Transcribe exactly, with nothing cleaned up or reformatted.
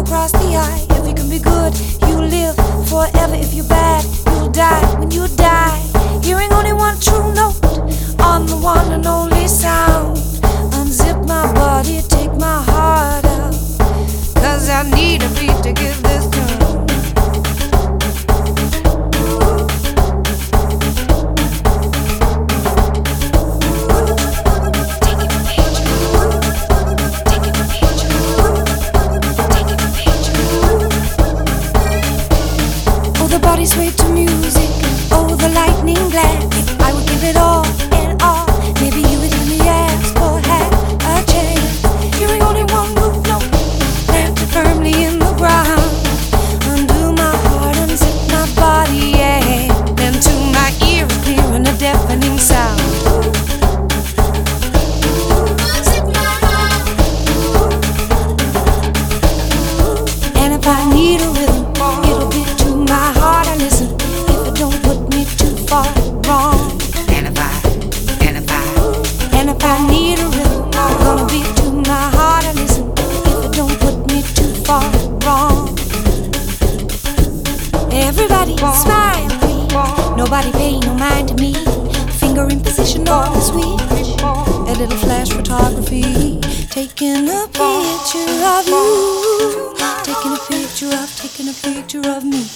across the eye. If you can be good, you live forever. If you're bad, you'll die. When you die, hearing only one true note on the one and only sound. Unzip my body, take my heart out, 'cause I need a beat to give this tune. Body swayed to music, oh the lightning blast. I would give it all and all. Maybe you would hear me ask for half a chance. Hearing only one root note, planted firmly in the ground. Undo my heart, unzip my body, yeah. Then to my ears, clearing a deafening sound. Unzip my heart. And if I need a rhythm, it'll be to my heart. I listen if it don't put me too far wrong. And if I, and if I, and if I need a rhythm, it's gonna be to my heart. I listen if it don't put me too far wrong. Everybody smile, please. Nobody pay no mind to me. Finger in position on the switch. A little flash photography, taking a picture of you. Taking a picture of, taking a picture of me.